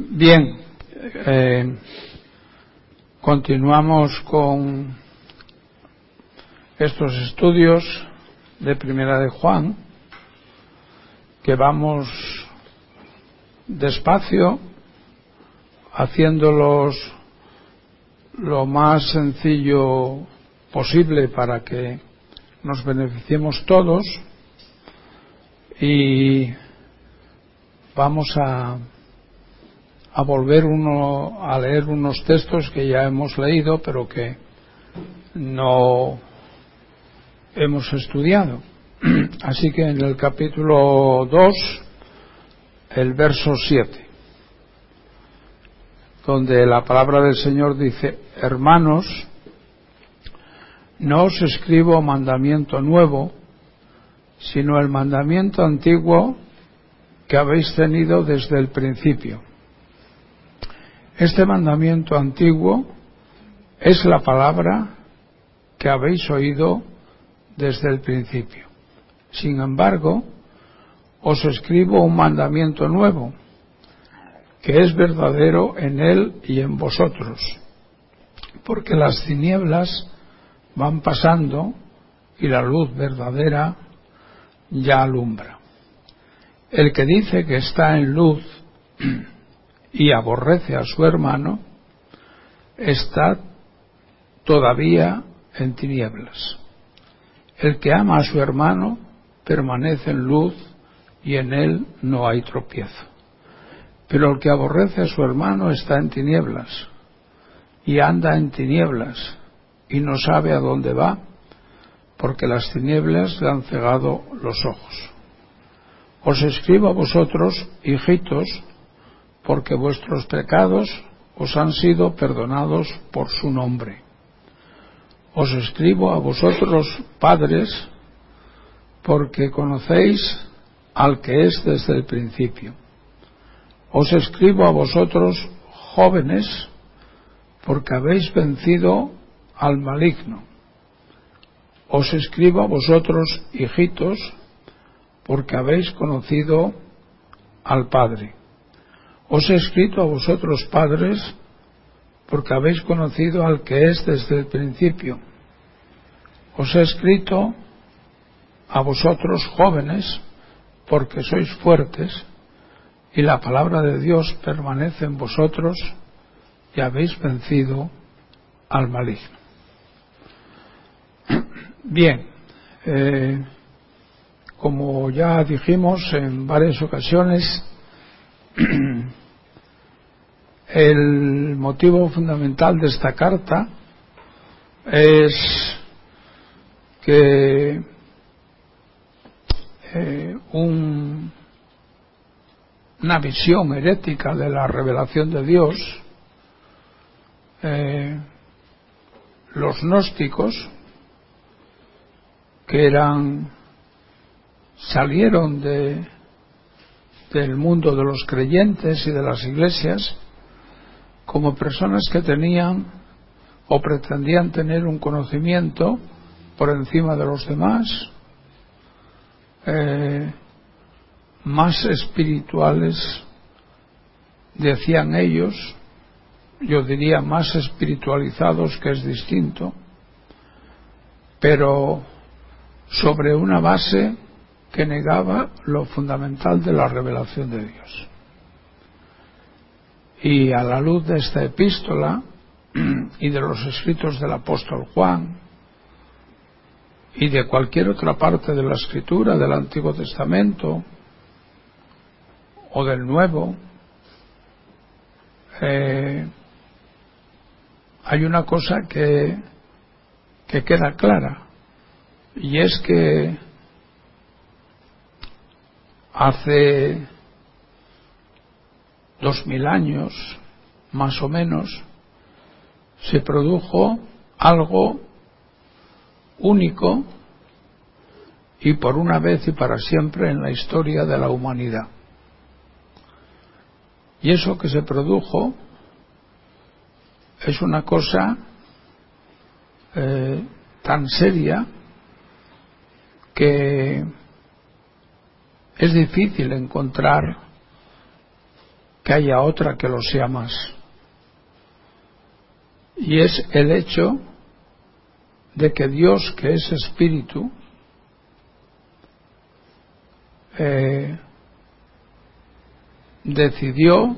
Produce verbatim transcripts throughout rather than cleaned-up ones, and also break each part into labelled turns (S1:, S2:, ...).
S1: Bien, eh, continuamos con estos estudios de Primera de Juan, que vamos despacio, haciéndolos lo más sencillo posible para que nos beneficiemos todos, y vamos a a volver uno a leer unos textos que ya hemos leído pero que no hemos estudiado. Así que en el capítulo dos, el verso siete, donde la palabra del Señor dice: hermanos, no os escribo mandamiento nuevo, sino el mandamiento antiguo que habéis tenido desde el principio. Este mandamiento antiguo es la palabra que habéis oído desde el principio. Sin embargo, os escribo un mandamiento nuevo, que es verdadero en él y en vosotros, porque las tinieblas van pasando y la luz verdadera ya alumbra. El que dice que está en luz y aborrece a su hermano, está todavía en tinieblas. El que ama a su hermano permanece en luz y en él no hay tropiezo. Pero el que aborrece a su hermano está en tinieblas y anda en tinieblas y no sabe a dónde va, porque las tinieblas le han cegado los ojos. Os escribo a vosotros, hijitos, porque vuestros pecados os han sido perdonados por su nombre. Os escribo a vosotros, padres, porque conocéis al que es desde el principio. Os escribo a vosotros, jóvenes, porque habéis vencido al maligno. Os escribo a vosotros, hijitos, porque habéis conocido al Padre. Os he escrito a vosotros, padres, porque habéis conocido al que es desde el principio. Os he escrito a vosotros, jóvenes, porque sois fuertes, y la palabra de Dios permanece en vosotros, y habéis vencido al maligno. Bien, eh, como ya dijimos en varias ocasiones, el motivo fundamental de esta carta es que eh, un, una visión herética de la revelación de Dios, eh, los gnósticos, que eran salieron de del mundo de los creyentes y de las iglesias como personas que tenían o pretendían tener un conocimiento por encima de los demás, eh, más espirituales, decían ellos, yo diría más espiritualizados, que es distinto, pero sobre una base que negaba lo fundamental de la revelación de Dios. Y a la luz de esta epístola y de los escritos del apóstol Juan y de cualquier otra parte de la escritura del Antiguo Testamento o del Nuevo, eh, hay una cosa que, que queda clara, y es que hace dos mil años, más o menos, se produjo algo único y por una vez y para siempre en la historia de la humanidad. Y eso que se produjo es una cosa eh, tan seria que es difícil encontrar que haya otra que lo sea más. Y es el hecho de que Dios, que es espíritu, eh, decidió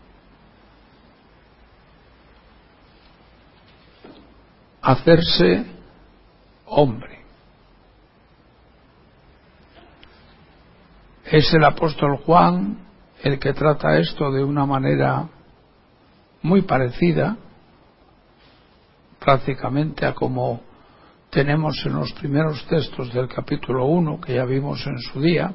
S1: hacerse hombre. Es el apóstol Juan el que trata esto de una manera muy parecida, prácticamente a como tenemos en los primeros textos del capítulo uno, que ya vimos en su día,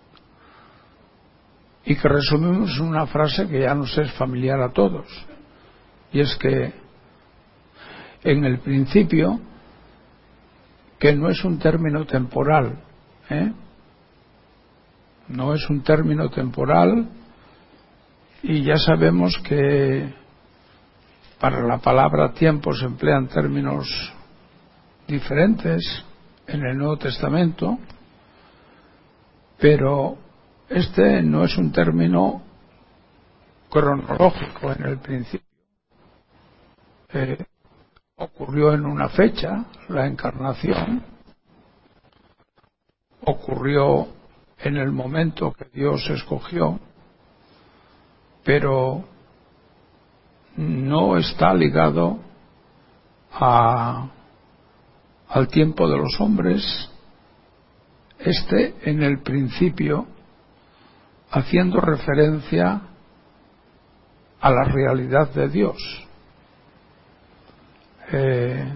S1: y que resumimos en una frase que ya nos es familiar a todos, y es que en el principio, que no es un término temporal, ¿eh? no es un término temporal, y ya sabemos que para la palabra tiempo se emplean términos diferentes en el Nuevo Testamento, pero este no es un término cronológico en el principio. Eh, ocurrió en una fecha, la encarnación, ocurrió en el momento que Dios escogió, pero no está ligado a, al tiempo de los hombres, este en el principio, haciendo referencia a la realidad de Dios. Eh,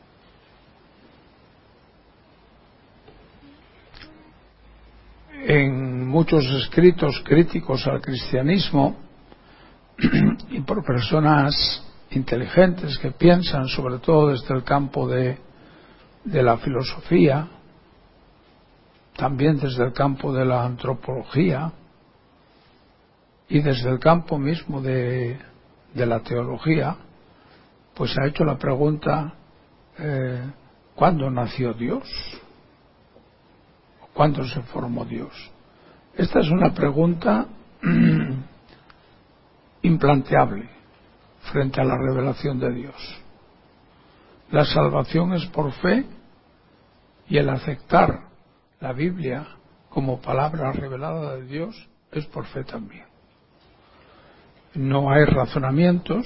S1: en muchos escritos críticos al cristianismo y por personas inteligentes que piensan sobre todo desde el campo de, de la filosofía, también desde el campo de la antropología y desde el campo mismo de, de la teología, pues ha hecho la pregunta, eh, ¿cuándo nació Dios? ¿Cuándo se formó Dios? Esta es una pregunta implanteable frente a la revelación de Dios. La salvación es por fe, y el aceptar la Biblia como palabra revelada de Dios es por fe también. No hay razonamientos.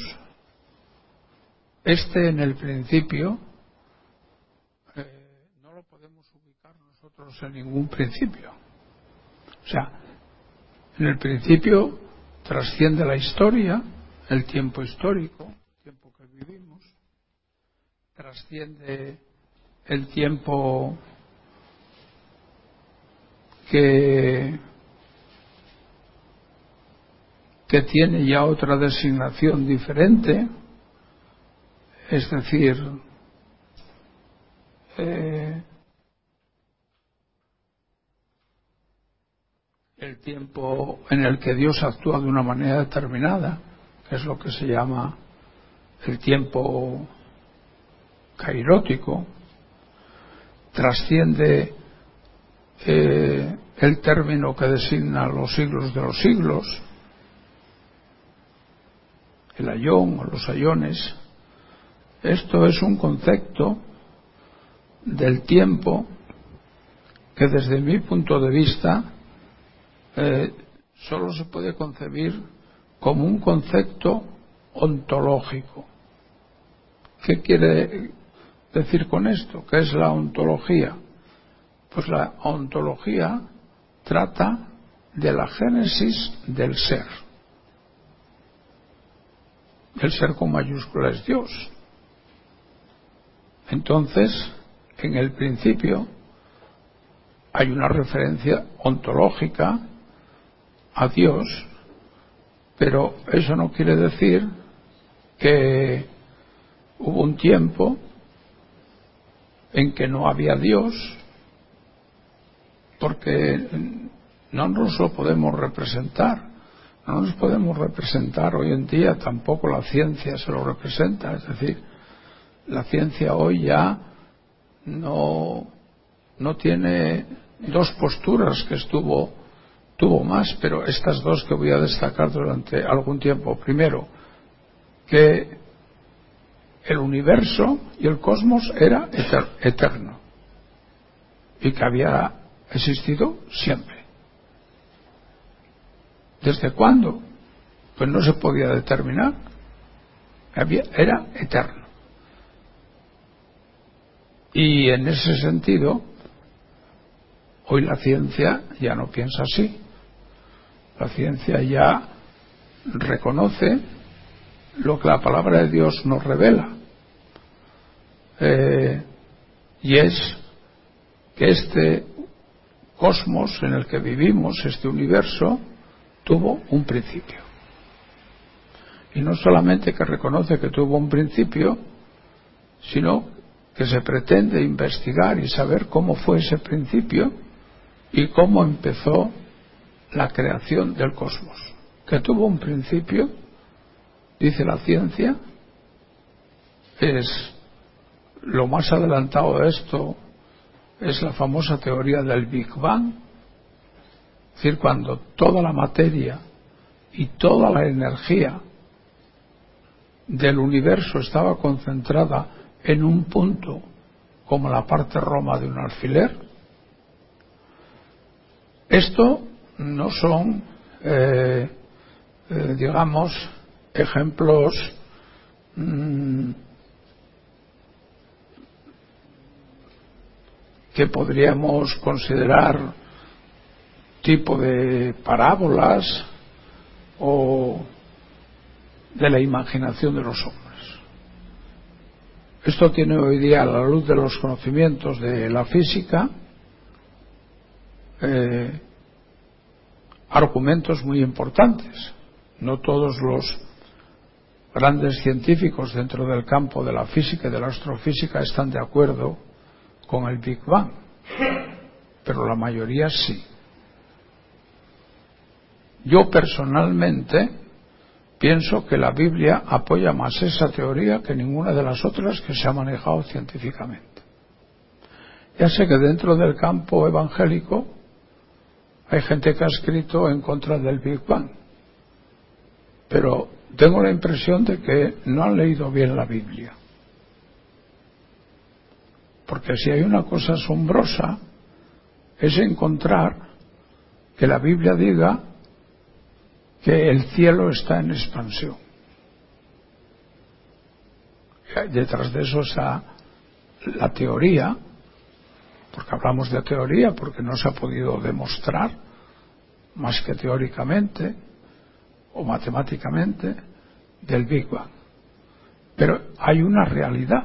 S1: Este en el principio eh, no lo podemos ubicar nosotros en ningún principio. O sea, en el principio trasciende la historia, el tiempo histórico, el tiempo que vivimos, trasciende el tiempo que, que tiene ya otra designación diferente, es decir, eh, el tiempo en el que Dios actúa de una manera determinada, que es lo que se llama el tiempo kairótico, trasciende eh, el término que designa los siglos de los siglos, el ayón o los ayones. Esto es un concepto del tiempo que desde mi punto de vista eh, solo se puede concebir como un concepto ontológico. ¿Qué quiere decir con esto? ¿Qué es la ontología? Pues la ontología trata de la génesis del ser. El ser con mayúscula es Dios. Entonces, en el principio hay una referencia ontológica a Dios, pero eso no quiere decir que hubo un tiempo en que no había Dios, porque no nos lo podemos representar. No nos podemos representar hoy en día, tampoco la ciencia se lo representa. Es decir, la ciencia hoy ya no, no tiene dos posturas que estuvo tuvo más, pero estas dos que voy a destacar durante algún tiempo. Primero, que el universo y el cosmos era eterno y que había existido siempre. ¿Desde cuándo? Pues no se podía determinar. Había, era eterno. Y en ese sentido, hoy la ciencia ya no piensa así. La ciencia ya reconoce lo que la palabra de Dios nos revela. Eh, y es que este cosmos en el que vivimos, este universo, tuvo un principio. Y no solamente que reconoce que tuvo un principio, sino que se pretende investigar y saber cómo fue ese principio y cómo empezó la creación del cosmos. Que tuvo un principio, dice la ciencia, es lo más adelantado de esto, es la famosa teoría del Big Bang. Es decir, cuando toda la materia y toda la energía del universo estaba concentrada en un punto como la parte roma de un alfiler. Esto no son eh, eh, digamos ejemplos mmm, que podríamos considerar tipo de parábolas o de la imaginación de los hombres. Esto tiene hoy día, a la luz de los conocimientos de la física, eh, argumentos muy importantes. No todos los grandes científicos dentro del campo de la física y de la astrofísica están de acuerdo con el Big Bang, pero la mayoría sí. Yo personalmente pienso que la Biblia apoya más esa teoría que ninguna de las otras que se ha manejado científicamente. Ya sé que dentro del campo evangélico hay gente que ha escrito en contra del Big Bang, pero tengo la impresión de que no han leído bien la Biblia. Porque si hay una cosa asombrosa es encontrar que la Biblia diga que el cielo está en expansión. Detrás de eso está la teoría, porque hablamos de teoría, porque no se ha podido demostrar más que teóricamente o matemáticamente del Big Bang. Pero hay una realidad,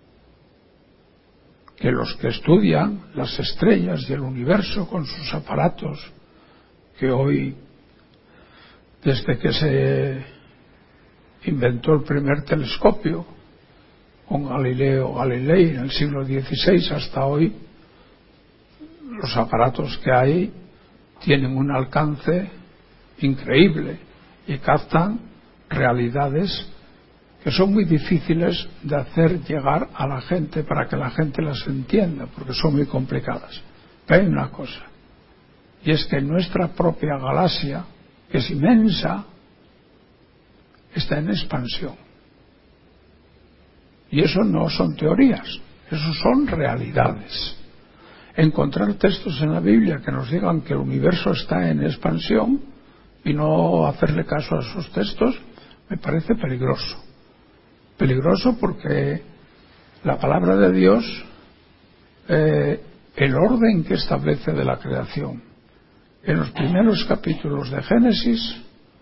S1: que los que estudian las estrellas y el universo con sus aparatos, que hoy, desde que se inventó el primer telescopio con Galileo Galilei en el siglo dieciséis hasta hoy, los aparatos que hay tienen un alcance increíble y captan realidades que son muy difíciles de hacer llegar a la gente para que la gente las entienda, porque son muy complicadas. Pero hay una cosa, y es que nuestra propia galaxia, que es inmensa, está en expansión. Y eso no son teorías, eso son realidades. Encontrar textos en la Biblia que nos digan que el universo está en expansión y no hacerle caso a esos textos me parece peligroso. Peligroso porque la palabra de Dios, eh, el orden que establece de la creación en los primeros capítulos de Génesis,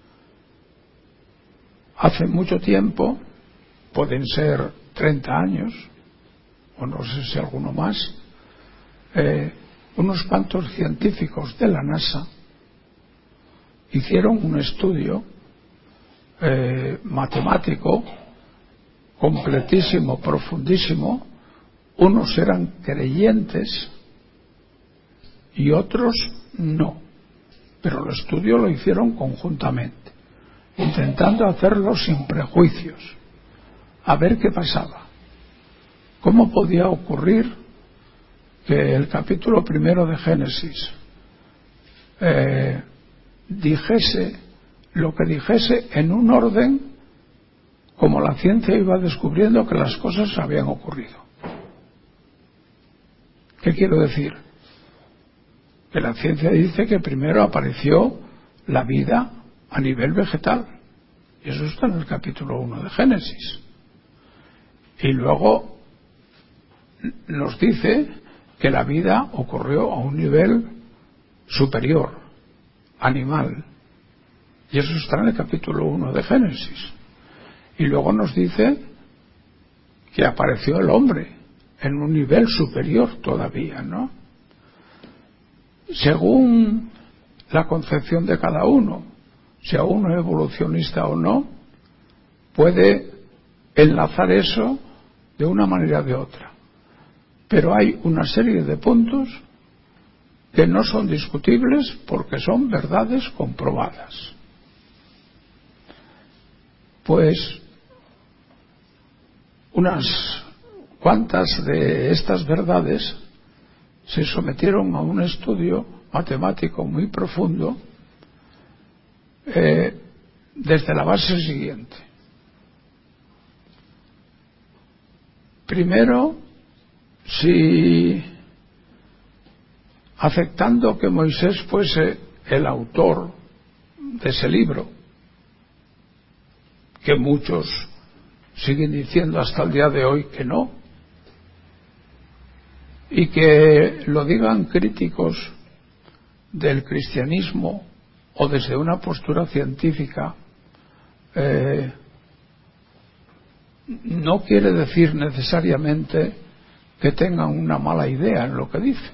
S1: hace mucho tiempo, pueden ser treinta años o no sé si alguno más, eh, unos cuantos científicos de la NASA hicieron un estudio eh, matemático completísimo, profundísimo. Unos eran creyentes y otros no, pero el estudio lo hicieron conjuntamente, intentando hacerlo sin prejuicios, a ver qué pasaba. ¿Cómo podía ocurrir que el capítulo primero de Génesis eh, dijese lo que dijese en un orden como la ciencia iba descubriendo que las cosas habían ocurrido. ¿Qué quiero decir? Que la ciencia dice que primero apareció la vida a nivel vegetal, y eso está en el capítulo uno de Génesis, y luego nos dice que la vida ocurrió a un nivel superior, animal, y eso está en el capítulo uno de Génesis. Y luego nos dice que apareció el hombre en un nivel superior todavía, ¿no? Según la concepción de cada uno, sea uno evolucionista o no, puede enlazar eso de una manera o de otra. Pero hay una serie de puntos que no son discutibles porque son verdades comprobadas. Pues unas cuantas de estas verdades se sometieron a un estudio matemático muy profundo eh, desde la base siguiente. Primero, si aceptando que Moisés fuese el autor de ese libro, que muchos siguen diciendo hasta el día de hoy que no, y que lo digan críticos del cristianismo o desde una postura científica, eh, no quiere decir necesariamente que tengan una mala idea en lo que dicen,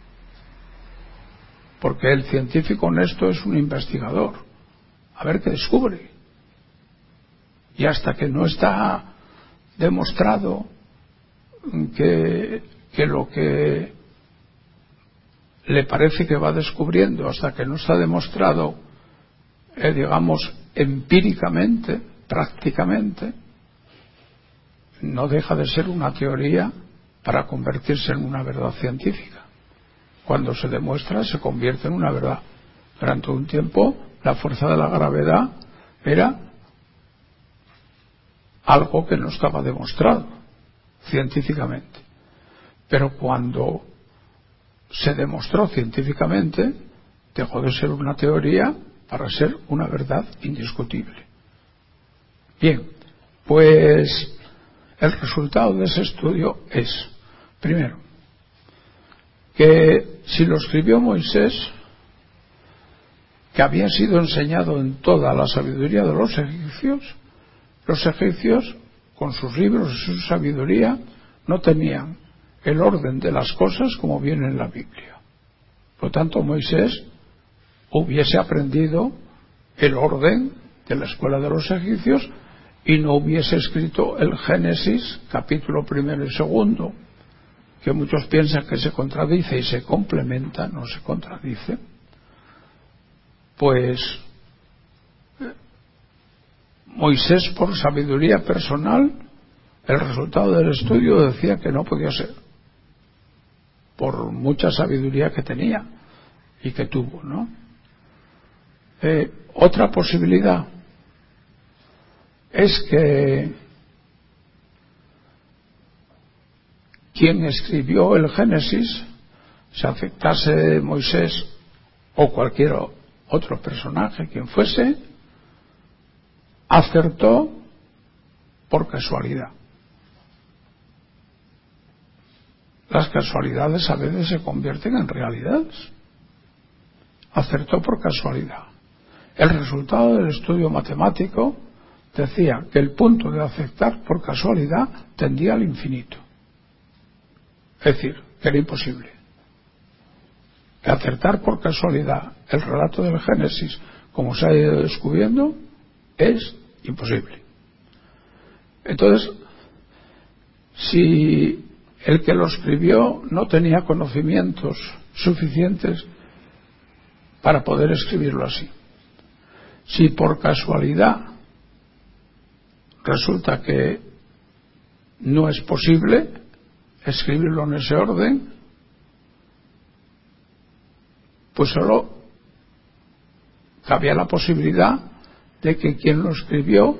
S1: porque el científico honesto es un investigador, a ver qué descubre, y hasta que no está demostrado que, que lo que le parece que va descubriendo, hasta que no está demostrado, eh, digamos, empíricamente, prácticamente, no deja de ser una teoría para convertirse en una verdad científica. Cuando se demuestra, se convierte en una verdad. Durante un tiempo, la fuerza de la gravedad era algo que no estaba demostrado científicamente. Pero cuando se demostró científicamente, dejó de ser una teoría para ser una verdad indiscutible. Bien, pues el resultado de ese estudio es, primero, que si lo escribió Moisés, que había sido enseñado en toda la sabiduría de los egipcios, los egipcios, con sus libros y su sabiduría, no tenían el orden de las cosas como viene en la Biblia. Por lo tanto, Moisés hubiese aprendido el orden de la escuela de los egipcios y no hubiese escrito el Génesis, capítulo primero y segundo, que muchos piensan que se contradice y se complementa, no se contradice. Pues Moisés, por sabiduría personal, el resultado del estudio decía que no podía ser, por mucha sabiduría que tenía y que tuvo, ¿no? Eh, otra posibilidad es que quien escribió el Génesis, se aceptase Moisés o cualquier otro personaje, quien fuese, acertó por casualidad. Las casualidades a veces se convierten en realidades. Acertó por casualidad. El resultado del estudio matemático decía que el punto de acertar por casualidad tendía al infinito. Es decir, que era imposible. Que acertar por casualidad el relato del Génesis, como se ha ido descubriendo, es imposible. Entonces, si el que lo escribió no tenía conocimientos suficientes para poder escribirlo así, si por casualidad resulta que no es posible escribirlo en ese orden, pues solo cabía la posibilidad de que quien lo escribió,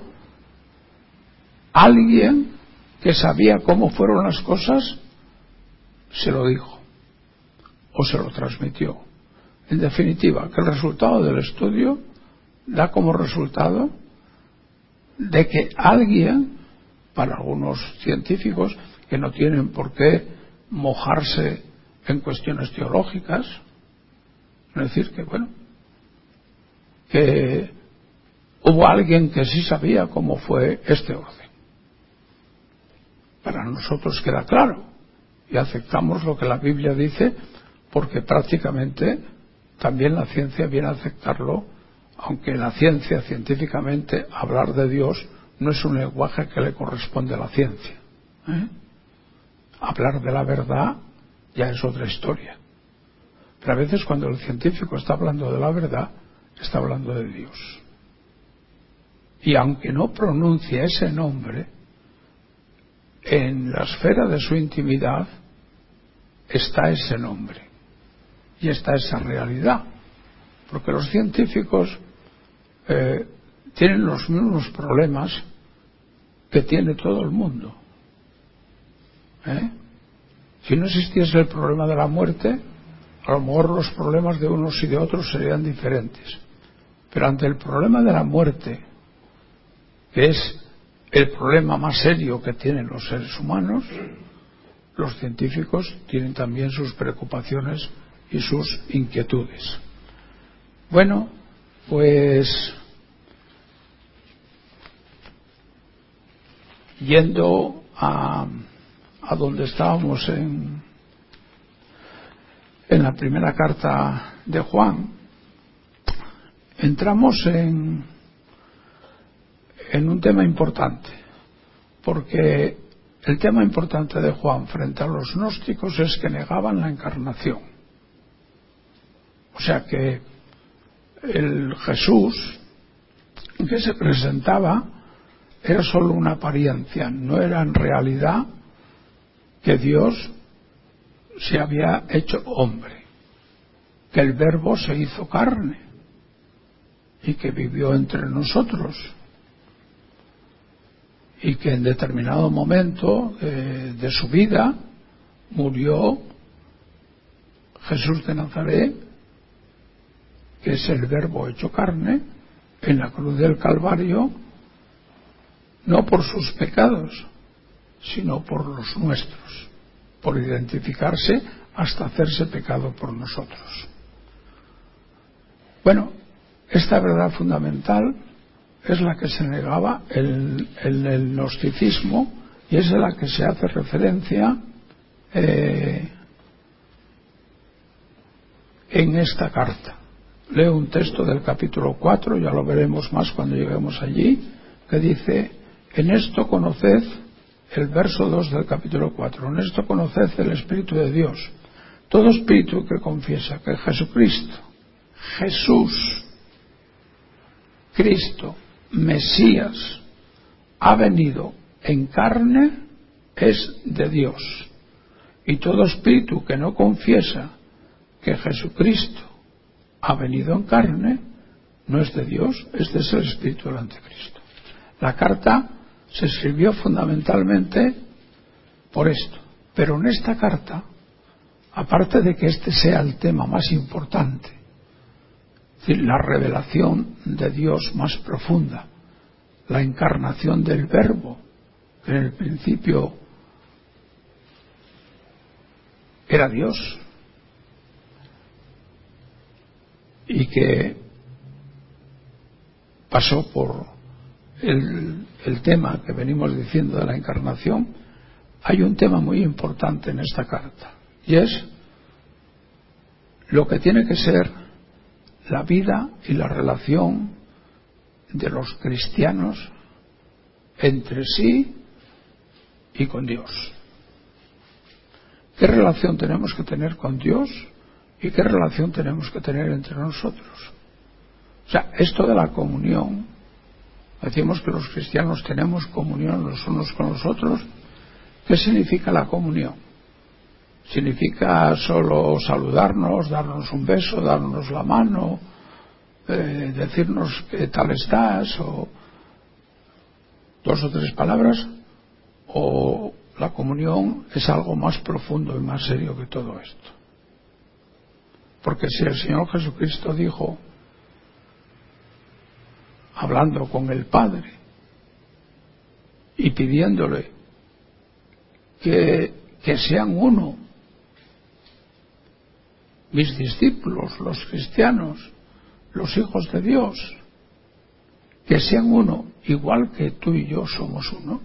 S1: alguien que sabía cómo fueron las cosas, se lo dijo o se lo transmitió. En definitiva, que el resultado del estudio da como resultado de que alguien, para algunos científicos que no tienen por qué mojarse en cuestiones teológicas, es decir, que bueno, que hubo alguien que sí sabía cómo fue este orden. Para nosotros queda claro y aceptamos lo que la Biblia dice, porque prácticamente también la ciencia viene a aceptarlo, aunque la ciencia, científicamente, hablar de Dios no es un lenguaje que le corresponde a la ciencia, ¿eh? Hablar de la verdad ya es otra historia. Pero a veces cuando el científico está hablando de la verdad, está hablando de Dios. Y aunque no pronuncie ese nombre, en la esfera de su intimidad está ese nombre y está esa realidad. Porque los científicos eh, tienen los mismos problemas que tiene todo el mundo. ¿Eh? Si no existiese el problema de la muerte, a lo mejor los problemas de unos y de otros serían diferentes. Pero ante el problema de la muerte, que es el problema más serio que tienen los seres humanos, los científicos tienen también sus preocupaciones y sus inquietudes. Bueno, pues yendo a, a donde estábamos en, en la primera carta de Juan, entramos en, en un tema importante, porque el tema importante de Juan frente a los gnósticos es que negaban la encarnación. O sea que el Jesús que se presentaba era solo una apariencia, no era en realidad que Dios se había hecho hombre, que el Verbo se hizo carne y que vivió entre nosotros, y que en determinado momento eh, de su vida murió Jesús de Nazaret, que es el Verbo hecho carne, en la cruz del Calvario, no por sus pecados, sino por los nuestros, por identificarse hasta hacerse pecado por nosotros. Bueno, esta verdad fundamental es la que se negaba en el, el, el gnosticismo, y es a la que se hace referencia eh, en esta carta. Leo un texto del capítulo cuatro, ya lo veremos más cuando lleguemos allí, que dice: en esto conoced, el verso dos del capítulo cuatro, en esto conoced el Espíritu de Dios. Todo espíritu que confiesa que Jesucristo, Jesús, Cristo, Mesías, ha venido en carne, es de Dios. Y todo espíritu que no confiesa que Jesucristo ha venido en carne, no es de Dios, este es el espíritu del anticristo. La carta se escribió fundamentalmente por esto, pero en esta carta, aparte de que este sea el tema más importante, es decir, la revelación de Dios más profunda, la encarnación del Verbo, que en el principio era Dios, y que pasó por el, el tema que venimos diciendo de la encarnación, hay un tema muy importante en esta carta, y es lo que tiene que ser la vida y la relación de los cristianos entre sí y con Dios. ¿Qué relación tenemos que tener con Dios y qué relación tenemos que tener entre nosotros? O sea, esto de la comunión, decimos que los cristianos tenemos comunión los unos con los otros. ¿Qué significa la comunión? ¿Significa solo saludarnos, darnos un beso, darnos la mano, eh, decirnos qué tal estás, o dos o tres palabras, o la comunión es algo más profundo y más serio que todo esto. Porque si el Señor Jesucristo dijo, hablando con el Padre y pidiéndole que, que sean uno mis discípulos, los cristianos, los hijos de Dios, que sean uno, igual que tú y yo somos uno,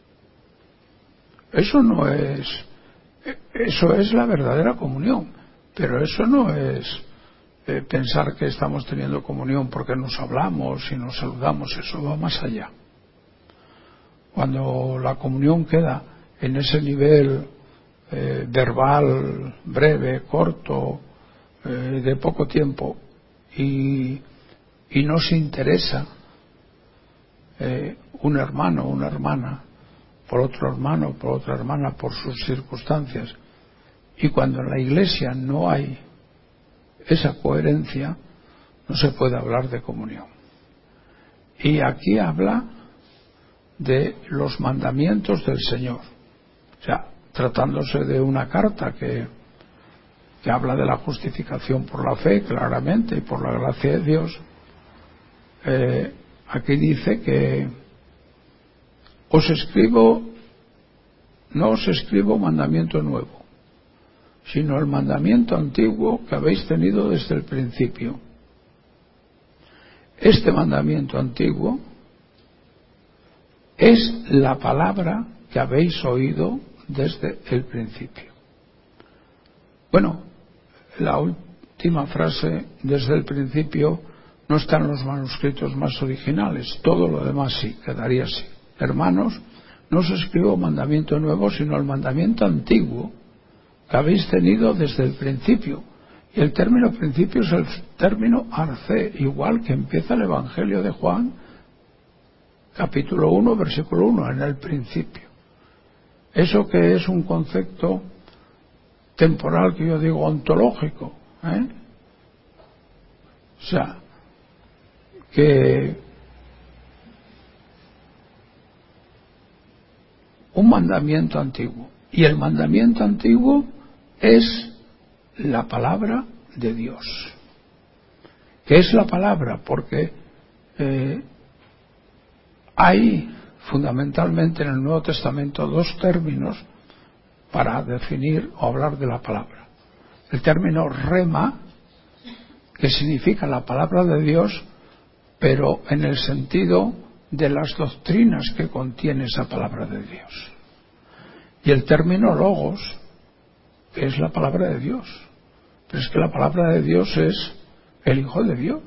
S1: eso no es, eso es la verdadera comunión, pero eso no es eh, pensar que estamos teniendo comunión porque nos hablamos y nos saludamos, eso va más allá. Cuando la comunión queda en ese nivel eh, verbal, breve, corto, eh, de poco tiempo, y, y no se interesa eh, un hermano o una hermana por otro hermano, por otra hermana, por sus circunstancias, y cuando en la Iglesia no hay esa coherencia, no se puede hablar de comunión. Y aquí habla de los mandamientos del Señor, o sea, tratándose de una carta que, que habla de la justificación por la fe, claramente, y por la gracia de Dios. Eh, aquí dice que os escribo, no os escribo mandamiento nuevo, sino el mandamiento antiguo que habéis tenido desde el principio. Este mandamiento antiguo es la palabra que habéis oído desde el principio. Bueno, la última frase, desde el principio, no está en los manuscritos más originales, todo lo demás sí, quedaría así. Hermanos, no os escribo mandamiento nuevo, sino el mandamiento antiguo que habéis tenido desde el principio. Y el término principio es el término arce, igual que empieza el Evangelio de Juan, capítulo uno, versículo uno, en el principio. Eso que es un concepto temporal, que yo digo ontológico, ¿eh? O sea, que un mandamiento antiguo, y el mandamiento antiguo es la palabra de Dios. ¿Qué es la palabra? Porque eh, hay fundamentalmente en el Nuevo Testamento dos términos para definir o hablar de la palabra. El término rema, que significa la palabra de Dios, pero en el sentido de las doctrinas que contiene esa palabra de Dios. Y el término logos, que es la palabra de Dios. Pero es que la palabra de Dios es el Hijo de Dios.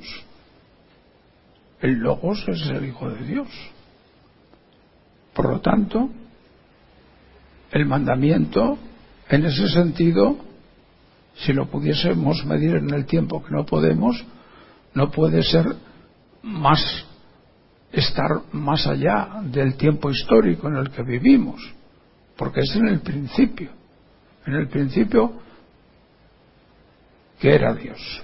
S1: El logos es el Hijo de Dios. Por lo tanto, el mandamiento, en ese sentido, si lo pudiésemos medir en el tiempo, que no podemos, no puede ser más, estar más allá del tiempo histórico en el que vivimos, porque es en el principio, en el principio que era Dios.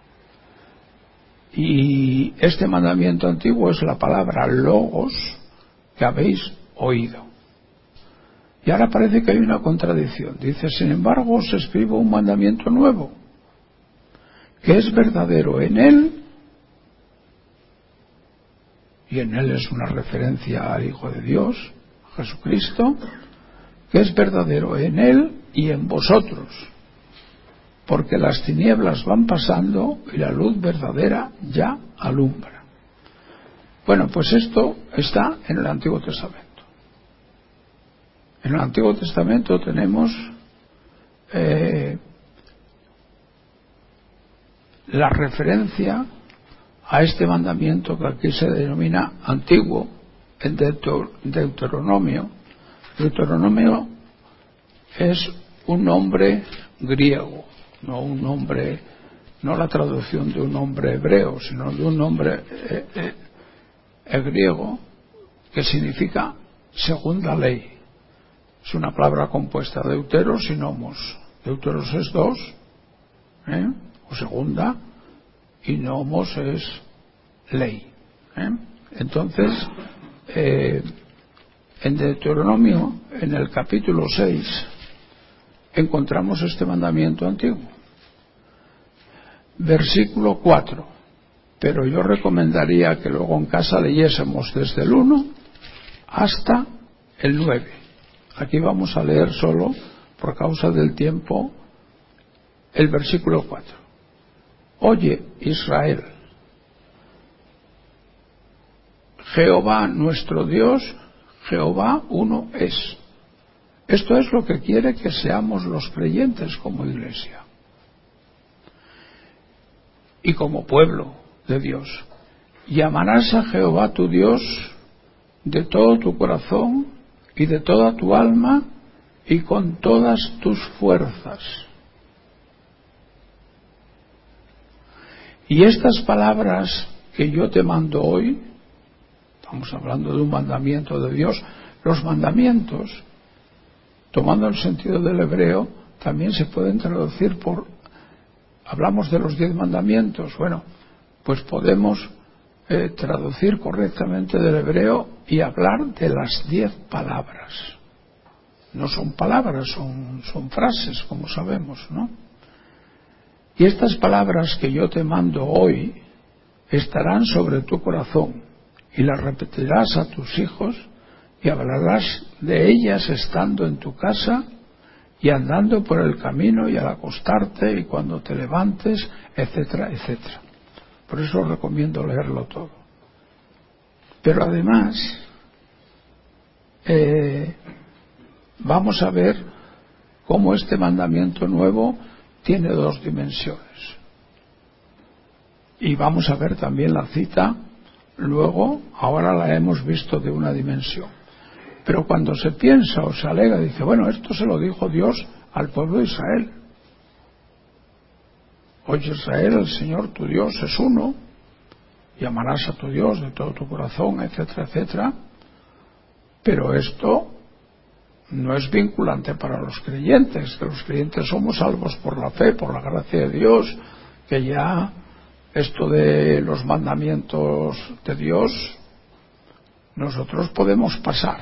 S1: Y este mandamiento antiguo es la palabra logos que habéis oído. Y ahora parece que hay una contradicción. Dice, sin embargo, os escribo un mandamiento nuevo, que es verdadero en él, y en él es una referencia al Hijo de Dios, Jesucristo, que es verdadero en él y en vosotros, porque las tinieblas van pasando y la luz verdadera ya alumbra. Bueno, pues esto está en el Antiguo Testamento. En el Antiguo Testamento tenemos eh, la referencia a este mandamiento que aquí se denomina antiguo, en Deuteronomio. Deuteronomio es un nombre griego, no un nombre, no la traducción de un nombre hebreo, sino de un nombre eh, eh, eh, griego, que significa segunda ley. Es una palabra compuesta de deuteros y nomos. Deuteros es dos, ¿eh? o segunda, y nomos es ley. ¿eh? Entonces, eh, en Deuteronomio, en el capítulo seis, encontramos este mandamiento antiguo. Versículo cuatro. Pero yo recomendaría que luego en casa leyésemos desde el uno hasta el nueve. Aquí vamos a leer solo, por causa del tiempo, el versículo cuatro. Oye, Israel, Jehová nuestro Dios, Jehová uno es. Esto es lo que quiere que seamos los creyentes como iglesia y como pueblo de Dios. Y amarás a Jehová tu Dios de todo tu corazón y de toda tu alma y con todas tus fuerzas. Y estas palabras que yo te mando hoy, estamos hablando de un mandamiento de Dios, los mandamientos, tomando el sentido del hebreo, también se pueden traducir por, hablamos de los diez mandamientos, bueno, pues podemos eh, traducir correctamente del hebreo y hablar de las diez palabras. No son palabras, son, son frases, como sabemos, ¿no? Y estas palabras que yo te mando hoy estarán sobre tu corazón y las repetirás a tus hijos y hablarás de ellas estando en tu casa y andando por el camino y al acostarte y cuando te levantes, etcétera, etcétera. Por eso os recomiendo leerlo todo. Pero además, eh, vamos a ver cómo este mandamiento nuevo tiene dos dimensiones. Y vamos a ver también la cita, luego, ahora la hemos visto de una dimensión. Pero cuando se piensa o se alega, dice, bueno, esto se lo dijo Dios al pueblo de Israel. Oye Israel, el Señor tu Dios es uno, y amarás a tu Dios de todo tu corazón, etcétera, etcétera. Pero esto no es vinculante para los creyentes, que los creyentes somos salvos por la fe, por la gracia de Dios, que ya esto de los mandamientos de Dios nosotros podemos pasar.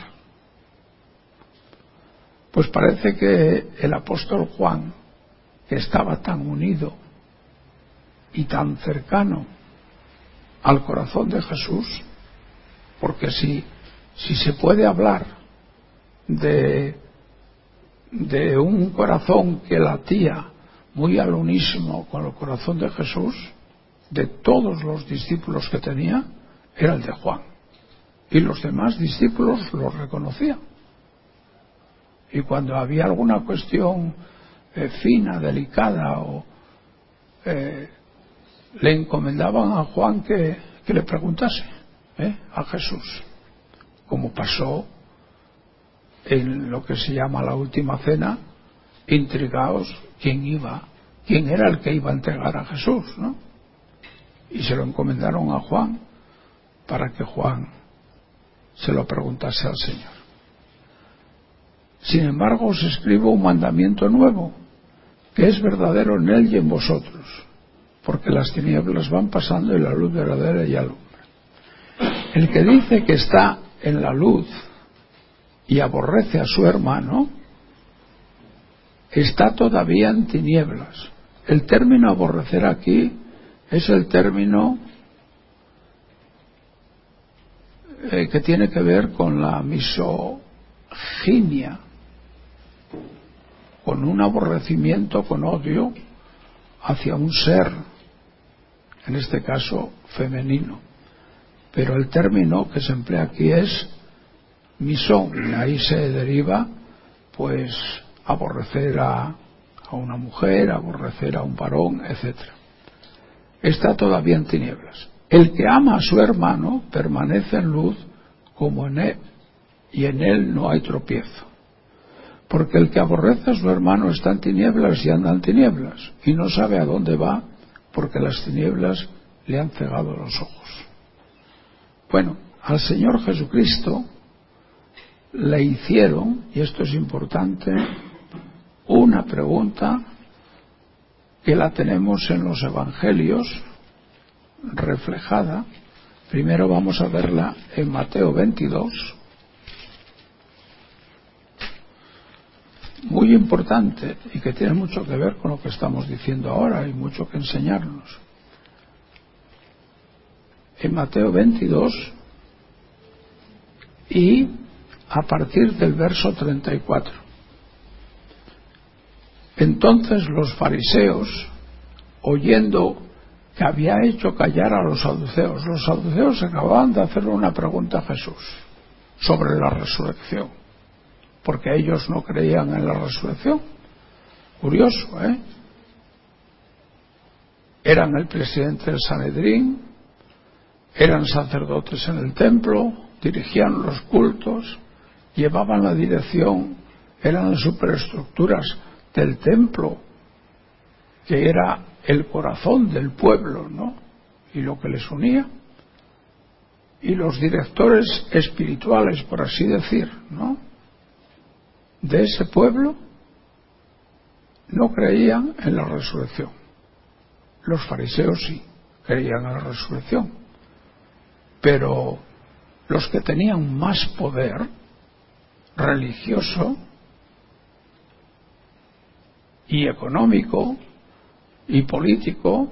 S1: Pues parece que el apóstol Juan, que estaba tan unido y tan cercano al corazón de Jesús, porque si, si se puede hablar de, de un corazón que latía muy al unísono con el corazón de Jesús, de todos los discípulos que tenía, era el de Juan. Y los demás discípulos lo reconocían. Y cuando había alguna cuestión eh, fina, delicada, o eh, le encomendaban a Juan que, que le preguntase ¿eh? a Jesús, como pasó en lo que se llama la última cena, intrigados quién iba, quién era el que iba a entregar a Jesús, ¿no? Y se lo encomendaron a Juan para que Juan se lo preguntase al Señor. Sin embargo, os escribo un mandamiento nuevo, que es verdadero en él y en vosotros, porque las tinieblas van pasando y la luz verdadera ya alumbra. El que dice que está en la luz y aborrece a su hermano, está todavía en tinieblas. El término aborrecer aquí es el término eh, que tiene que ver con la misoginia, con un aborrecimiento, con odio hacia un ser, en este caso femenino. Pero el término que se emplea aquí es misón, y ahí se deriva pues aborrecer a, a una mujer, aborrecer a un varón, etcétera. Está todavía en tinieblas. El que ama a su hermano permanece en luz como en él, y en él no hay tropiezo. Porque el que aborrece a su hermano está en tinieblas y anda en tinieblas, y no sabe a dónde va, porque las tinieblas le han cegado los ojos. Bueno, al Señor Jesucristo le hicieron, y esto es importante, una pregunta que la tenemos en los evangelios, reflejada. Primero vamos a verla en Mateo veintidós, muy importante y que tiene mucho que ver con lo que estamos diciendo ahora y mucho que enseñarnos. En Mateo veintidós y a partir del verso treinta y cuatro. Entonces los fariseos, oyendo que había hecho callar a los saduceos, los saduceos acababan de hacerle una pregunta a Jesús sobre la resurrección, porque ellos no creían en la resurrección. Curioso, ¿eh? Eran el presidente del Sanedrín, eran sacerdotes en el templo, dirigían los cultos, llevaban la dirección, eran las superestructuras del templo, que era el corazón del pueblo, ¿no? Y lo que les unía. Y los directores espirituales, por así decir, ¿no?, de ese pueblo, no creían en la resurrección. Los fariseos sí creían en la resurrección, pero los que tenían más poder religioso y económico y político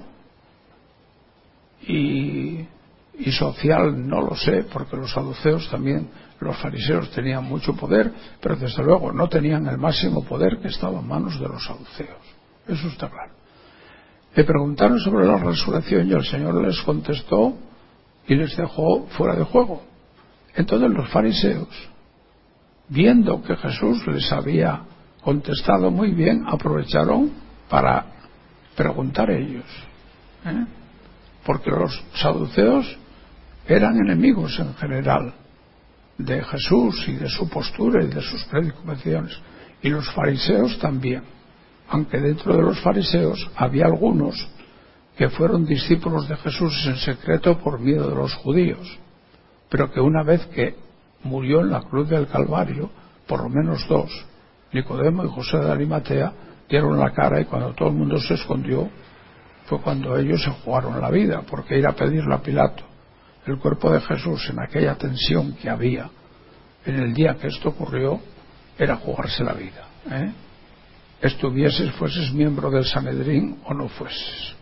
S1: y, y social, no lo sé, porque los saduceos también, los fariseos tenían mucho poder, pero desde luego no tenían el máximo poder que estaba en manos de los saduceos. Eso está claro. Le preguntaron sobre la resurrección y el Señor les contestó y les dejó fuera de juego. Entonces los fariseos, viendo que Jesús les había contestado muy bien, aprovecharon para preguntar ellos, ¿eh? Porque los saduceos eran enemigos en general de Jesús y de su postura y de sus predicaciones, y los fariseos también, aunque dentro de los fariseos había algunos que fueron discípulos de Jesús en secreto por miedo de los judíos, pero que una vez que murió en la cruz del Calvario, por lo menos dos, Nicodemo y José de Arimatea, dieron la cara, y cuando todo el mundo se escondió fue cuando ellos se jugaron la vida, porque ir a pedirle a Pilato el cuerpo de Jesús en aquella tensión que había en el día que esto ocurrió era jugarse la vida, ¿eh? Estuvieses, fueses miembro del Sanedrín o no fueses.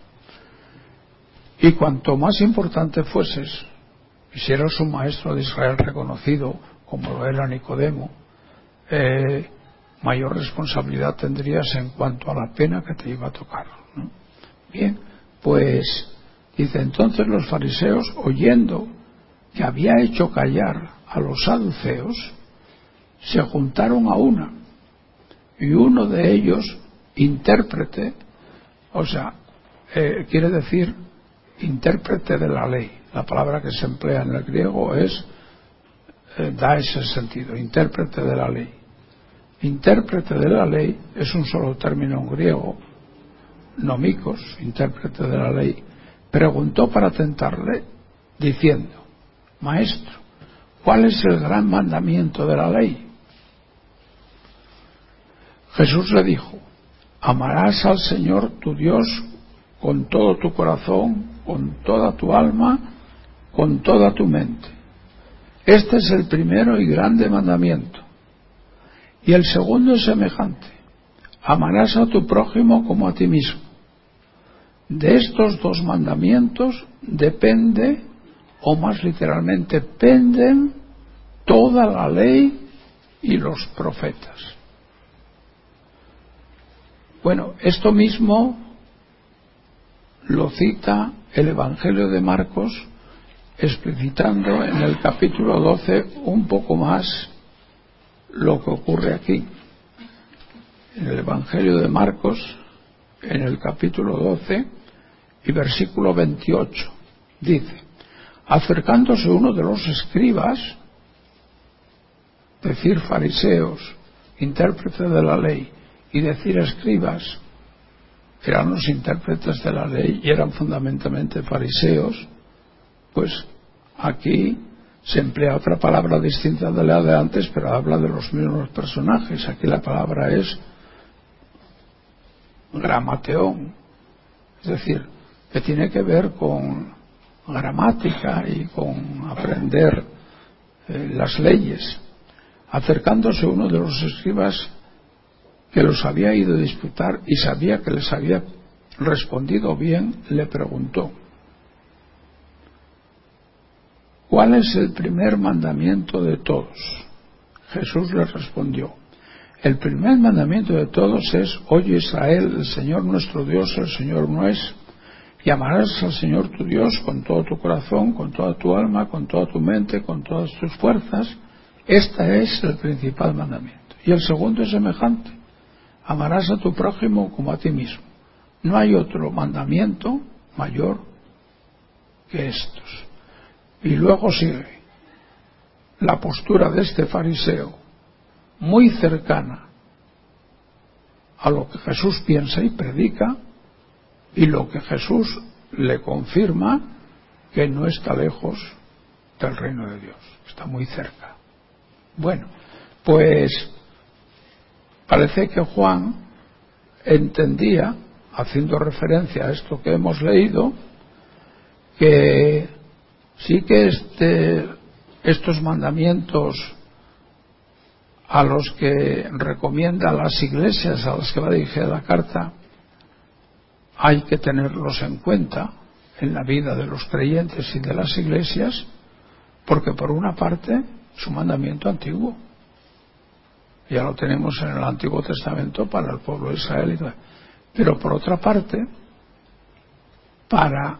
S1: Y cuanto más importante fueses, y si eras un maestro de Israel reconocido como lo era Nicodemo, eh, mayor responsabilidad tendrías en cuanto a la pena que te iba a tocar, ¿no? Bien, pues dice, entonces los fariseos, oyendo que había hecho callar a los saduceos, se juntaron a una, y uno de ellos, intérprete, o sea, eh, quiere decir intérprete de la ley, la palabra que se emplea en el griego es, eh, da ese sentido, intérprete de la ley. Intérprete de la ley es un solo término en griego, nomikos, intérprete de la ley, preguntó para tentarle, diciendo, Maestro, ¿cuál es el gran mandamiento de la ley? Jesús le dijo, amarás al Señor tu Dios con todo tu corazón, con toda tu alma, con toda tu mente. Este es el primero y grande mandamiento. Y el segundo es semejante, amarás a tu prójimo como a ti mismo. De estos dos mandamientos depende, o más literalmente, penden toda la ley y los profetas. Bueno, esto mismo lo cita el Evangelio de Marcos, explicitando en el capítulo doce un poco más lo que ocurre aquí. En el Evangelio de Marcos, en el capítulo doce y versículo veintiocho, dice, acercándose uno de los escribas, decir fariseos, intérpretes de la ley, y decir escribas, eran los intérpretes de la ley y eran fundamentalmente fariseos, pues aquí se emplea otra palabra distinta de la de antes, pero habla de los mismos personajes. Aquí la palabra es gramateón, es decir, que tiene que ver con gramática y con aprender eh, las leyes. Acercándose uno de los escribas que los había ido a disputar y sabía que les había respondido bien, le preguntó: ¿cuál es el primer mandamiento de todos? Jesús le respondió: el primer mandamiento de todos es: oye Israel, el Señor nuestro Dios, el Señor no es, y amarás al Señor tu Dios con todo tu corazón, con toda tu alma, con toda tu mente, con todas tus fuerzas. Este es el principal mandamiento. Y el segundo es semejante: amarás a tu prójimo como a ti mismo. No hay otro mandamiento mayor que estos. Y luego sigue la postura de este fariseo, muy cercana a lo que Jesús piensa y predica, y lo que Jesús le confirma, que no está lejos del reino de Dios, está muy cerca. Bueno, pues parece que Juan entendía, haciendo referencia a esto que hemos leído, que sí que este, estos mandamientos a los que recomienda las iglesias a las que va dirigida la carta, hay que tenerlos en cuenta en la vida de los creyentes y de las iglesias, porque por una parte es un mandamiento antiguo, ya lo tenemos en el Antiguo Testamento para el pueblo de Israel, pero por otra parte, para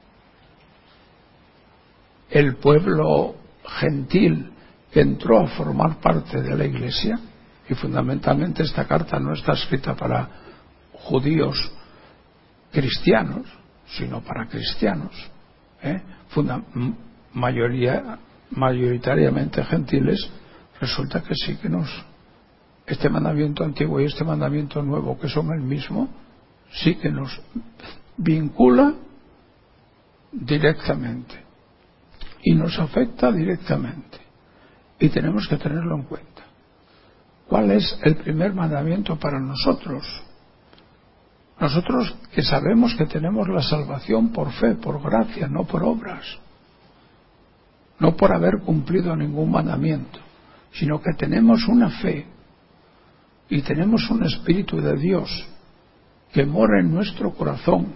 S1: el pueblo gentil que entró a formar parte de la iglesia, y fundamentalmente esta carta no está escrita para judíos cristianos, sino para cristianos, ¿eh? Funda- mayoría, mayoritariamente gentiles. Resulta que sí que nos, este mandamiento antiguo y este mandamiento nuevo, que son el mismo, sí que nos vincula directamente y nos afecta directamente, y tenemos que tenerlo en cuenta. ¿Cuál es el primer mandamiento para nosotros? Nosotros que sabemos que tenemos la salvación por fe, por gracia, no por obras, no por haber cumplido ningún mandamiento, sino que tenemos una fe y tenemos un Espíritu de Dios que mora en nuestro corazón,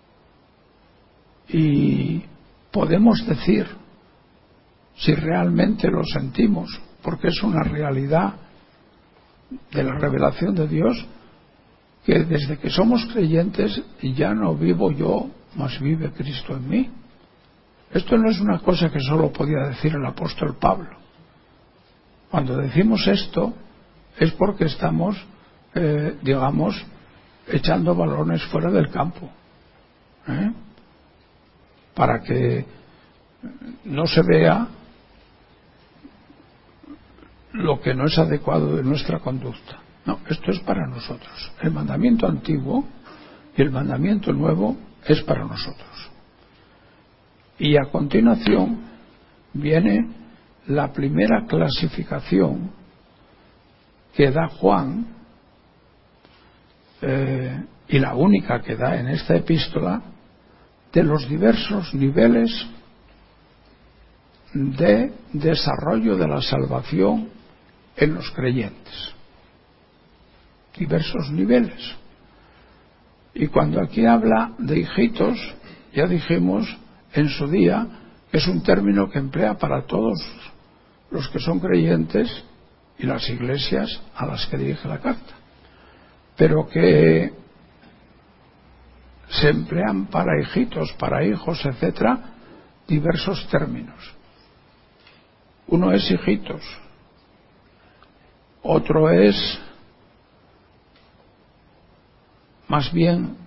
S1: y podemos decir, si realmente lo sentimos, porque es una realidad de la revelación de Dios, que desde que somos creyentes ya no vivo yo, mas vive Cristo en mí. Esto no es una cosa que solo podía decir el apóstol Pablo. Cuando decimos esto es porque estamos, eh, digamos, echando balones fuera del campo, ¿eh? Para que no se vea lo que no es adecuado de nuestra conducta. No, esto es para nosotros. El mandamiento antiguo y el mandamiento nuevo es para nosotros. Y a continuación viene la primera clasificación que da Juan, eh, y la única que da en esta epístola, de los diversos niveles de desarrollo de la salvación en los creyentes. Diversos niveles. Y cuando aquí habla de hijitos, ya dijimos en su día que es un término que emplea para todos los que son creyentes y las iglesias a las que dirige la carta, pero que se emplean para hijitos, para hijos, etcétera, diversos términos. Uno es hijitos, otro es más bien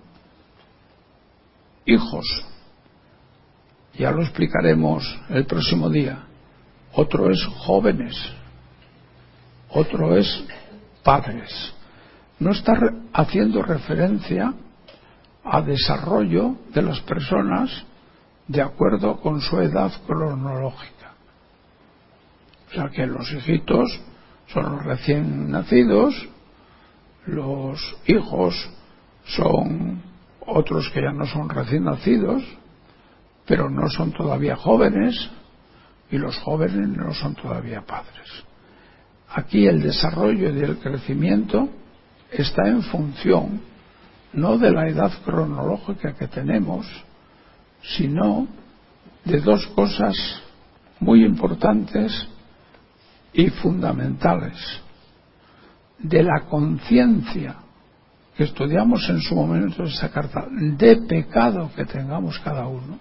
S1: hijos, ya lo explicaremos el próximo día. Otro es jóvenes, otro es padres. No está re- haciendo referencia a desarrollo de las personas de acuerdo con su edad cronológica. O sea que los hijitos son los recién nacidos, los hijos son otros que ya no son recién nacidos, pero no son todavía jóvenes, y los jóvenes no son todavía padres. Aquí el desarrollo y el crecimiento está en función no de la edad cronológica que tenemos, sino de dos cosas muy importantes y fundamentales: de la conciencia que estudiamos en su momento esa carta, de pecado que tengamos cada uno,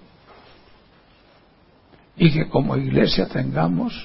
S1: y que como Iglesia tengamos,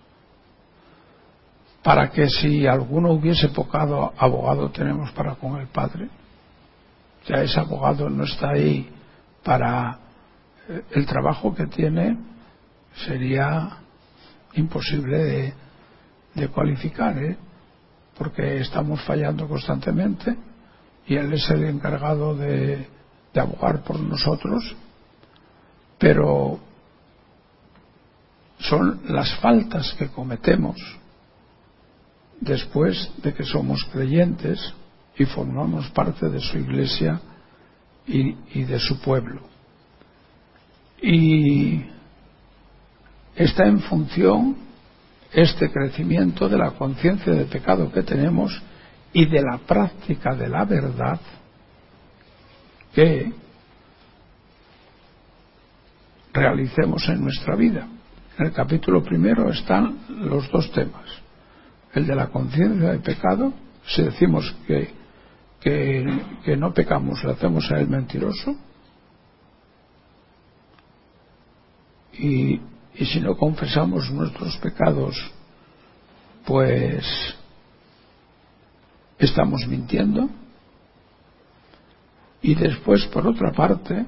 S1: para que si alguno hubiese pecado, abogado tenemos para con el Padre. Ya ese abogado no está ahí para eh, el trabajo que tiene, sería imposible de, de cualificar, ¿eh? Porque estamos fallando constantemente y él es el encargado de, de abogar por nosotros, pero son las faltas que cometemos después de que somos creyentes y formamos parte de su iglesia y, y de su pueblo. Y está en función este crecimiento de la conciencia de pecado que tenemos y de la práctica de la verdad que realicemos en nuestra vida. En el capítulo primero están los dos temas: el de la conciencia de pecado, si decimos que, que, que no pecamos, le hacemos a él mentiroso, y, y si no confesamos nuestros pecados, pues estamos mintiendo. Y después, por otra parte,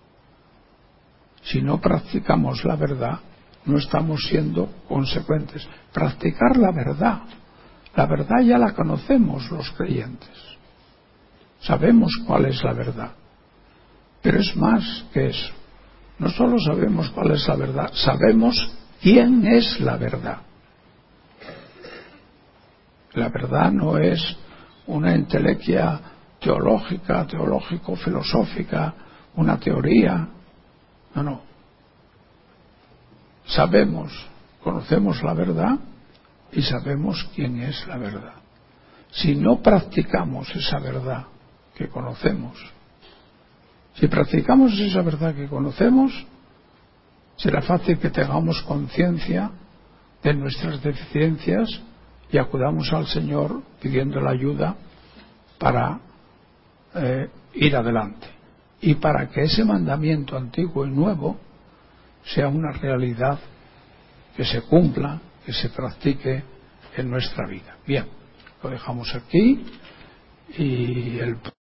S1: si no practicamos la verdad, no estamos siendo consecuentes. Practicar la verdad. La verdad ya la conocemos los creyentes. Sabemos cuál es la verdad. Pero es más que eso. No solo sabemos cuál es la verdad, sabemos quién es la verdad. La verdad no es una entelequia teológica, teológico-filosófica, una teoría. No, no. Sabemos, conocemos la verdad y sabemos quién es la verdad. Si no practicamos esa verdad que conocemos, si practicamos esa verdad que conocemos, será fácil que tengamos conciencia de nuestras deficiencias y acudamos al Señor pidiendo la ayuda para eh, ir adelante, y para que ese mandamiento antiguo y nuevo sea una realidad que se cumpla, que se practique en nuestra vida. Bien, lo dejamos aquí y el